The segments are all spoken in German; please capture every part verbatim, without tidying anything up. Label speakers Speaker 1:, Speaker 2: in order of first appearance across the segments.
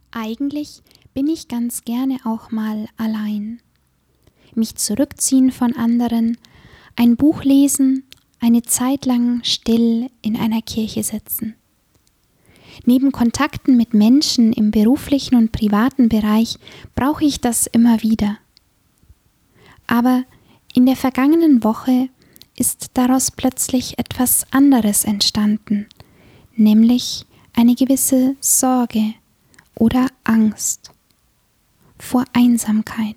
Speaker 1: Eigentlich bin ich ganz gerne auch mal allein. Mich zurückziehen von anderen, ein Buch lesen, eine Zeit lang still in einer Kirche sitzen. Neben Kontakten mit Menschen im beruflichen und privaten Bereich brauche ich das immer wieder. Aber in der vergangenen Woche ist daraus plötzlich etwas anderes entstanden, nämlich eine gewisse Sorge oder Angst vor Einsamkeit.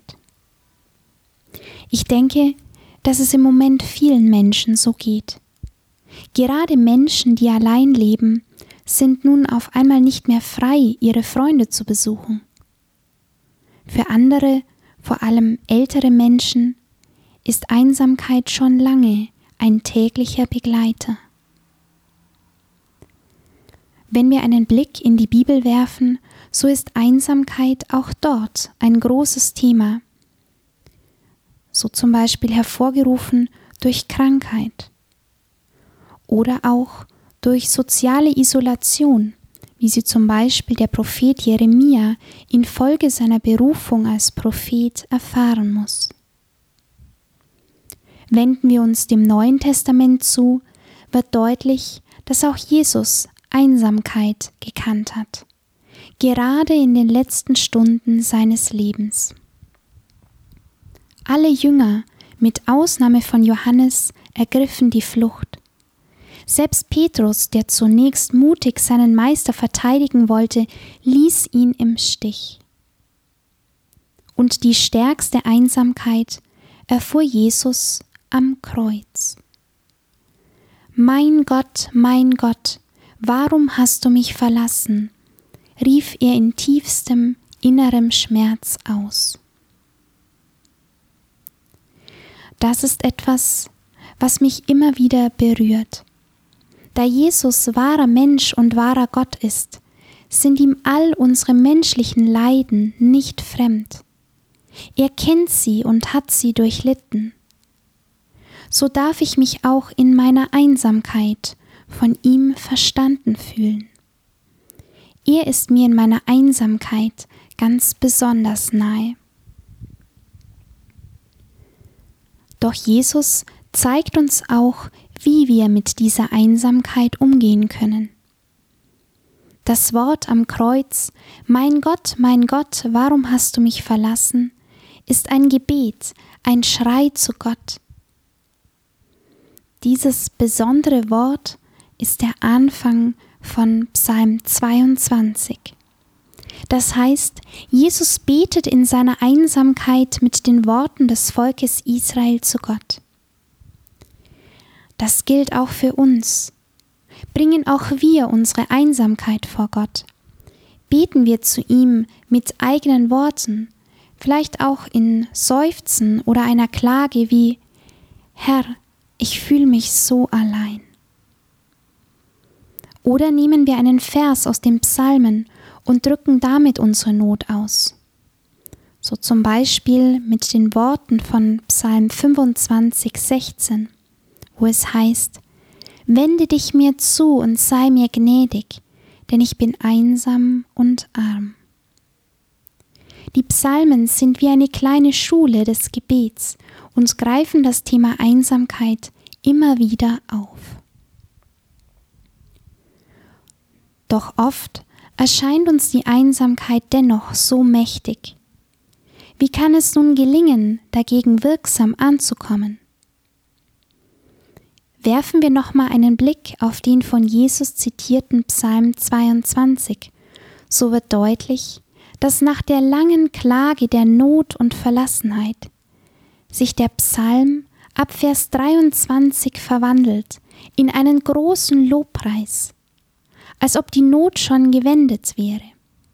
Speaker 1: Ich denke, dass es im Moment vielen Menschen so geht. Gerade Menschen, die allein leben, sind nun auf einmal nicht mehr frei, ihre Freunde zu besuchen. Für andere, vor allem ältere Menschen, ist Einsamkeit schon lange ein täglicher Begleiter. Wenn wir einen Blick in die Bibel werfen, so ist Einsamkeit auch dort ein großes Thema. So zum Beispiel hervorgerufen durch Krankheit oder auch durch soziale Isolation, wie sie zum Beispiel der Prophet Jeremia infolge seiner Berufung als Prophet erfahren muss. Wenden wir uns dem Neuen Testament zu, wird deutlich, dass auch Jesus Einsamkeit gekannt hat, gerade in den letzten Stunden seines Lebens. Alle Jünger, mit Ausnahme von Johannes, ergriffen die Flucht. Selbst Petrus, der zunächst mutig seinen Meister verteidigen wollte, ließ ihn im Stich. Und die stärkste Einsamkeit erfuhr Jesus am Kreuz. Mein Gott, mein Gott, warum hast du mich verlassen? Rief er in tiefstem innerem Schmerz aus. Das ist etwas, was mich immer wieder berührt. Da Jesus wahrer Mensch und wahrer Gott ist, sind ihm all unsere menschlichen Leiden nicht fremd. Er kennt sie und hat sie durchlitten. So darf ich mich auch in meiner Einsamkeit von ihm verstanden fühlen. Er ist mir in meiner Einsamkeit ganz besonders nahe. Doch Jesus zeigt uns auch, wie wir mit dieser Einsamkeit umgehen können. Das Wort am Kreuz, mein Gott, mein Gott, warum hast du mich verlassen, ist ein Gebet, ein Schrei zu Gott. Dieses besondere Wort ist der Anfang von Psalm zweiundzwanzig. Das heißt, Jesus betet in seiner Einsamkeit mit den Worten des Volkes Israel zu Gott. Das gilt auch für uns. Bringen auch wir unsere Einsamkeit vor Gott. Beten wir zu ihm mit eigenen Worten, vielleicht auch in Seufzen oder einer Klage wie: Herr, ich fühle mich so allein. Oder nehmen wir einen Vers aus den Psalmen und drücken damit unsere Not aus. So zum Beispiel mit den Worten von Psalm fünfundzwanzig, sechzehn, wo es heißt: Wende dich mir zu und sei mir gnädig, denn ich bin einsam und arm. Die Psalmen sind wie eine kleine Schule des Gebets und greifen das Thema Einsamkeit immer wieder auf. Doch oft erscheint uns die Einsamkeit dennoch so mächtig. Wie kann es nun gelingen, dagegen wirksam anzukommen? Werfen wir nochmal einen Blick auf den von Jesus zitierten Psalm zweiundzwanzig, so wird deutlich, dass nach der langen Klage der Not und Verlassenheit sich der Psalm ab Vers dreiundzwanzig verwandelt in einen großen Lobpreis, als ob die Not schon gewendet wäre.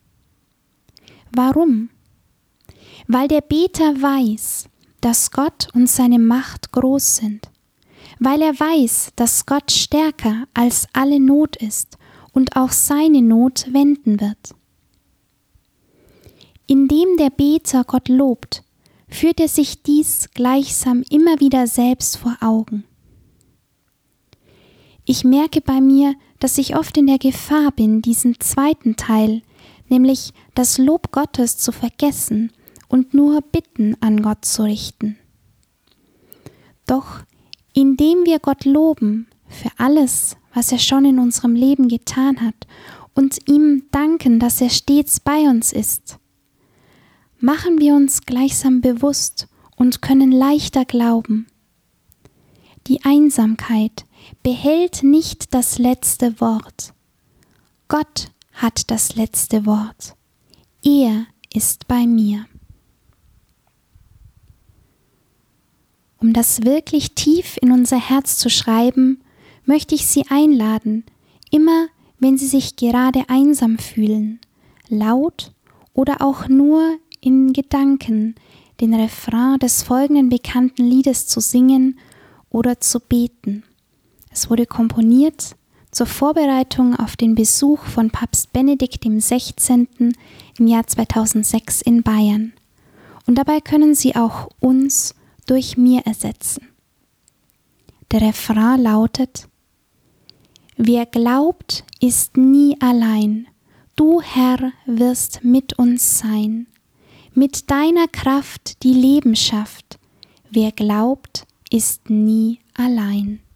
Speaker 1: Warum? Weil der Beter weiß, dass Gott und seine Macht groß sind, weil er weiß, dass Gott stärker als alle Not ist und auch seine Not wenden wird. Indem der Beter Gott lobt, führt er sich dies gleichsam immer wieder selbst vor Augen. Ich merke bei mir, dass ich oft in der Gefahr bin, diesen zweiten Teil, nämlich das Lob Gottes zu vergessen und nur Bitten an Gott zu richten. Doch indem wir Gott loben für alles, was er schon in unserem Leben getan hat und ihm danken, dass er stets bei uns ist, machen wir uns gleichsam bewusst und können leichter glauben. Die Einsamkeit behält nicht das letzte Wort. Gott hat das letzte Wort. Er ist bei mir. Um das wirklich tief in unser Herz zu schreiben, möchte ich Sie einladen, immer wenn Sie sich gerade einsam fühlen, laut oder auch nur in Gedanken den Refrain des folgenden bekannten Liedes zu singen oder zu beten. Es wurde komponiert zur Vorbereitung auf den Besuch von Papst Benedikt der Sechzehnte. im Jahr zweitausendsechs in Bayern. Und dabei können Sie auch uns durch mir ersetzen. Der Refrain lautet: Wer glaubt, ist nie allein. Du, Herr, wirst mit uns sein. Mit deiner Kraft die Leben schafft. Wer glaubt, ist nie allein.